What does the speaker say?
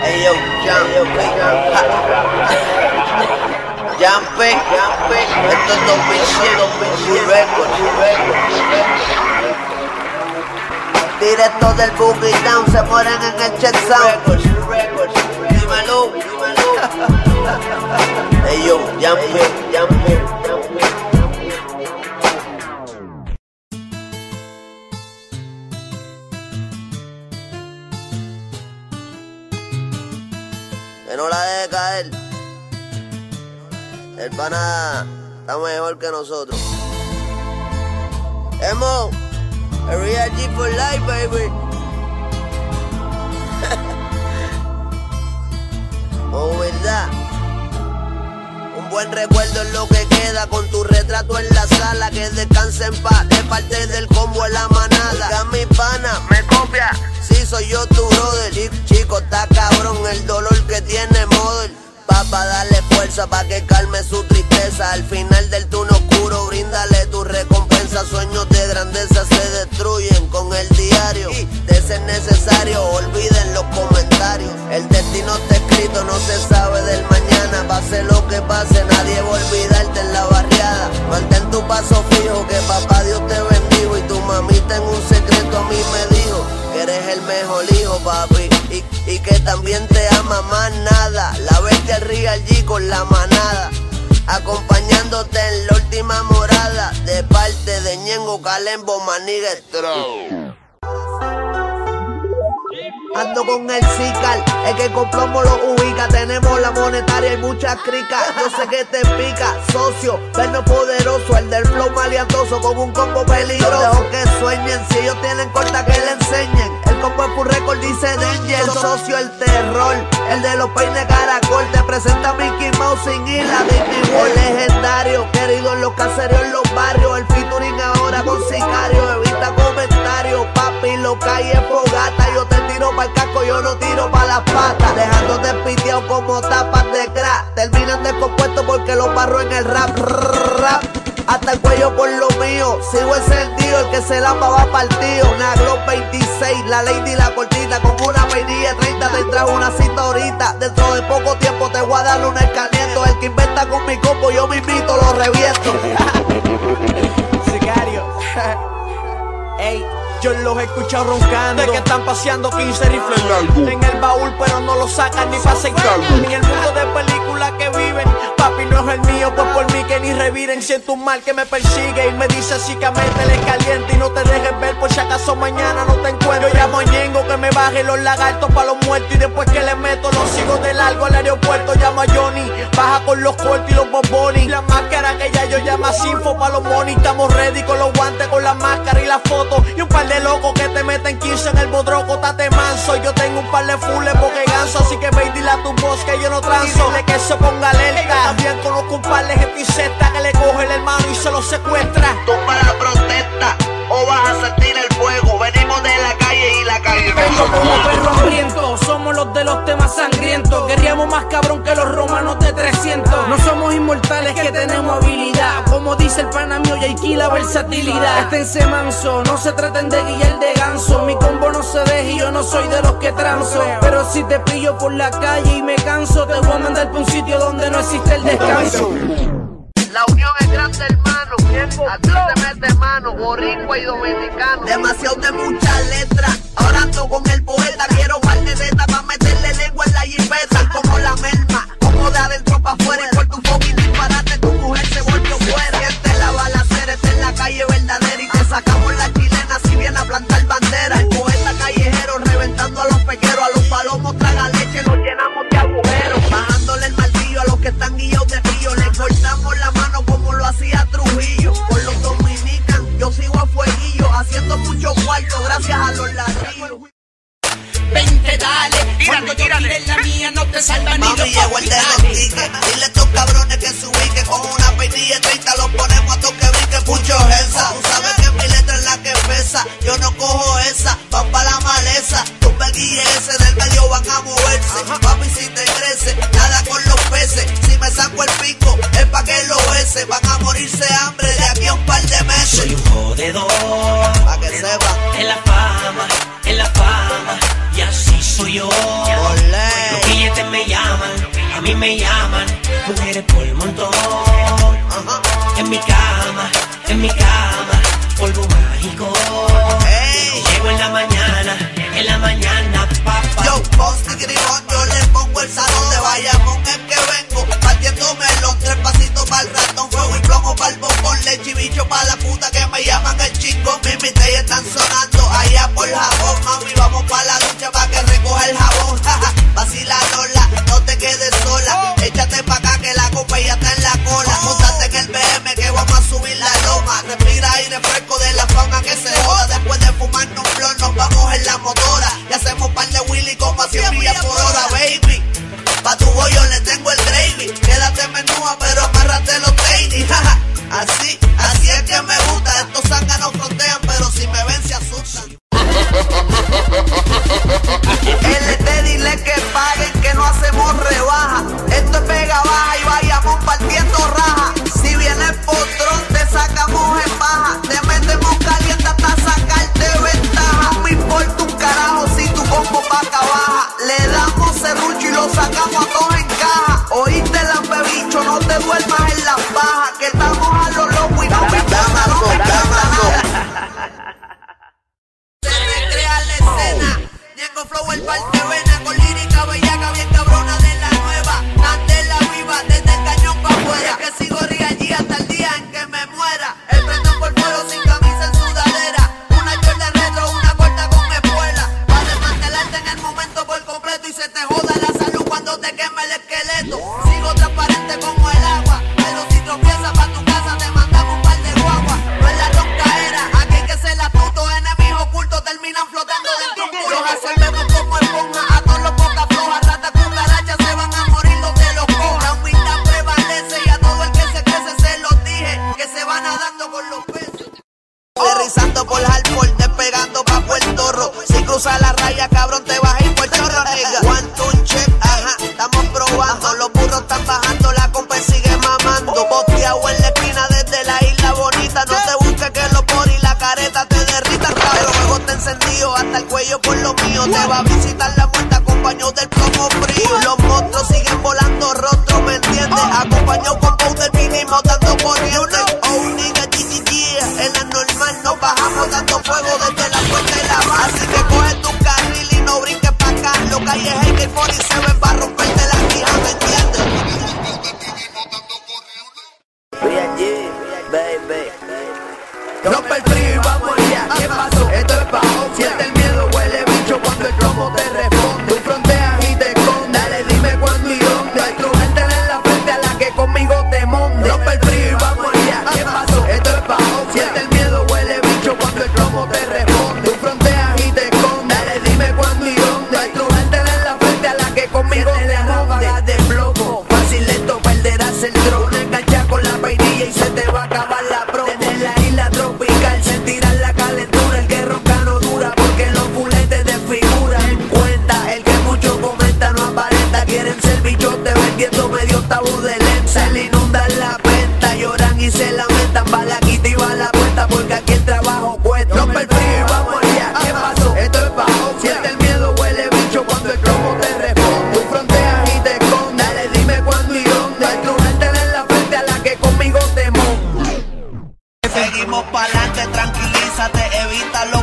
Ey yo, Jampe, esto es 2007, Records. Directo del Boogie Down, se mueren en el Check Sound. Dímelo. Ey yo, Jampe. Que no la deje caer. El pana está mejor que nosotros. Emo, a real G for life, baby. Oh, verdad. Un buen recuerdo es lo que queda con tu retrato en la sala. Que descanse en paz, de parte del combo en la manada. Ya mi pana, me copia. Sí, soy yo tu brother. Chico, está cabrón el dolor que tiene Model. Pa' darle fuerza, pa' que calme su tristeza. Al final del túnel oscuro, bríndale tu recompensa. Sueños de grandeza se destruyen con el diario. Y de ser necesario, olviden los comentarios. El destino está escrito, no se sabe del mañana. Pase lo que pase, nadie va a olvidarte en la barriada. Mantén tu paso fijo, que papá Dios te bendijo. Y tu mamita en un secreto a mí me dijo que eres el mejor hijo, papi, y que también te ama más nada. La bestia Real G con la manada, acompañándote en la última morada. De parte de Ñengo, Calembo, Maniga Strong. Ando con el Cical, el que con plomo lo ubica. Tenemos la monetaria y muchas cricas. Yo sé que te pica, socio, vernos poderoso. El del flow maleantoso con un combo peligroso. Dejo que sueñen, si ellos tienen corta que le enseñen. El combo es Full Record, dice Danger. Socio, el terror, el de los peines caracol. Te presenta Mickey Mouse sin ir la Disney World. Legendario, querido en los caseros, en los barrios. El featuring ahora con Sicario. Evita comentarios, papi, lo cae en fogata. Yo te tiro pa' el casco, yo no tiro pa' las patas. Dejándote piteado como tapas de crack. Terminan descompuestos porque los barro en el rap. Hasta el cuello por lo mío. Sigo encendido, el que se lamba va partido. Una Glock 26, la Lady y la cortita. Con una vainilla 30 te trajo una cita ahorita. Dentro de poco tiempo te voy a dar un escarmiento. El que inventa con mi combo, yo mismito lo reviento. Sicario. Ey, yo los he escuchado roncando de que están paseando 15 rifles largos en el baúl, pero no lo sacan ni para aceitarlo. En el mundo de películas que viven, papi no es el mío, pues por mí que ni reviren. Siento un mal que me persigue y me dice así que métele caliente y no te dejes ver por si acaso mañana no te encuentro. Yo llamo a Ñengo que me baje los lagartos pa' los muertos y después que le meto los sigo de largo al aeropuerto. Llamo a Johnny, baja con los cortos y los bombones. La máscara que ya yo llamo a Sinfo pa' los money. Estamos ready con los guantes, con la máscara y la foto. Y un par de locos que te meten 15 en el bodroco, tate manso. Yo tengo un par de fulles porque ganso, así que ve y dile a tu voz que yo no transo. Dile que se ponga alerta. También conozco un par de gente insecta que le coge el hermano y se lo secuestra. Tumba la protesta o vas a sentir el fuego. Venimos de la calle y la calle vengo como perro hambriento, somos los de los temas sangrientos. Guerríamos más cabrón que los romanos de 300. No somos inmortales que tenemos habilidad. Como dice el pana mío, y aquí la versatilidad. Esténse manso, no se traten de guillar de ganso. Mi combo no se deja y yo no soy de los que transo. Pero si te pillo por la calle y me canso, te voy a mandar por un sitio donde no existe el descanso. La unión es grande, hermano. Aquí te mete mano, boricua y dominicano. Demasiado de muchas letras. Ahora ando con el poeta. Quiero par de tetas pa' meterle lengua en la jipeta. Como la merma, como de adentro pa' afuera. Y por tu fucking disparate tu mujer se volvió fuera. Siente la balacera, está en la calle verdadera. Y te sacamos la chilena si viene a plantar bandera. El poeta callejero reventando a los pequeros. A los palomos traga leche, los llenamos de agujeros. Bajándole el martillo a los que están guiados de frío. Le cortamos la mano como lo hacía Trujillo. Por los dominicanos yo sigo a fueguillo, haciendo mucho cuarto gracias a los ladrillos. Vente, dale, cuando yo tire la mía no te salva ni los llegó el de los tickets. Dile a estos cabrones que se ubiquen. Con una peinilla 30 los ponemos a toque brinque. Mucho esa, tú sabes que mi letra es la que pesa. Yo no cojo esa, van pa' la maleza. Tus beguilles ese del medio van a moverse. Papi, si te crece, nada con los peces. Si me saco el pico, es pa' que lo bese. Van a morirse hambre de aquí a un par de meses. Soy un jodedor, pa' que sepan. en la fama, y así soy yo. Olé. Lo mí me llaman mujeres por el montón. En mi cama, polvo mágico. Llego en la mañana, papá. Yo, Bosti Gribón, yo le pongo el salón de Bayamón, es que vengo partiéndome los 3 pasitos para el ratón, fuego y plomo para el bombón, leche y bicho para la puta que me llaman el chingón. Mis mitres están sonando allá por jabón, mami, vamos para la ducha para que recoja el jabón. Vacila Lola, no te quedes sola, échate pa' acá que la copa ya está en la cola. Montate en el BM que vamos a subir la loma, respira aire fresco de la fauna que se joda. Después de fumarnos un blon nos vamos en la motora y hacemos par de Willy como a 100 millas por hora, baby. Pa' tu bollo le tengo el gravy, quédate menúa pero amárrate los tenis. Así es que me gusta, estos zánganos frontean pero si me ven se asustan. LT dile que paguen que no hacemos rebaja, esto es pega baja y vayamos partiendo raja. Si vienes potrón te sacamos en baja, te metemos caliente hasta sacarte ventaja. No me importa un carajo si tu combo paca baja, le damos serrucho y lo sacamos a todos en caja. Oíste lambebicho, no te duermas en las bajas, que estamos a lo loco y no me llama, no me llama nada. Se recrea la escena, Ñengo Flow el parte vena, con lírica bellaca bien cabrona de la nueva. Candela viva desde el cañón pa' afuera, que sigo allí hasta el día en que me muera. El prendón por fuego sin camisa en sudadera, una Jordan retro, una corta con espuela, para desmantelarte en el momento por completo y se te joda la salud cuando te queme el esqueleto. Sigo transparente como el agua, pero si tropiezas pa' tu casa te mandamos un par de guagua. No es la roncaera, aquí hay que ser astuto, enemigos ocultos terminan flotando dentro de un culo. Los absorbemos como esponja, a todos los boca flojas, ratas cucarachas se van a morir donde los coja. La humildad prevalece y a todo el que se crece se los dije, que se van nadando con los peces. Aterrizando por Hartford, despegando pa' Puerto Rico. Si cruzas la raya, cabrón, te vas a ir por chorro, nigga. One, two, check, ajá, estamos probando. Los burros están bajando, la compa sigue mamando. Boteado en la esquina desde la isla bonita. No te busques que los poris la careta te derritan. Pero luego te encendido hasta el cuello por lo mío. Te va a visitar la muerte acompañado del plomo frío. Los monstruos siguen volando rostro, ¿me entiendes? Acompañado con powder mínimo dando corriente. Oh, nigga, en la normal nos bajamos dando fuego desde la puerta de la base. Así que coge tu carril y no brinques pa' acá. Lo que hay es AK-47 para romperte la quija, ¿me entiendes? Baby. Rompe el frío y vamos allá. ¿Qué pasó? Esto es bajo. Siente el miedo, huele bicho cuando el plomo te responde. Tú fronteas y te escondes. Dale, dime cuándo y dónde. Hay tu gente en la frente a la que conmigo te monte. Rompe el frío y vamos allá. ¿Qué pasó? Esto es bajo. Siente el miedo, huele bicho cuando el plomo te responde. Tú fronteas y te escondes. Dale, dime cuándo y dónde. Hay tu gente en la frente a la que conmigo te monte. De plomo, fácil lento perderás el drone. Engancha con la vainilla y se te va a acabar la promo. Desde la isla tropical sentirás la calentura. El que ronca no dura porque los fuletes desfiguran. Cuenta, el que mucho comenta no aparenta. Quieren ser bichotes vendiendo medio tabú de lenta. Se le inundan la venta, lloran y se lamentan. Va la quita y va la cuenta porque aquí el trabajo cuesta. Rompe el frío y vamos allá. ¿Qué pasó? Esto es bajo. Siente el miedo, huele bicho cuando el plomo te responde. Tú fronteas y te escondes. Dale, dime cuándo y dónde. Hay tu gente en la frente a la que conmigo te monta. Seguimos pa'lante, tranquilízate, evítalo.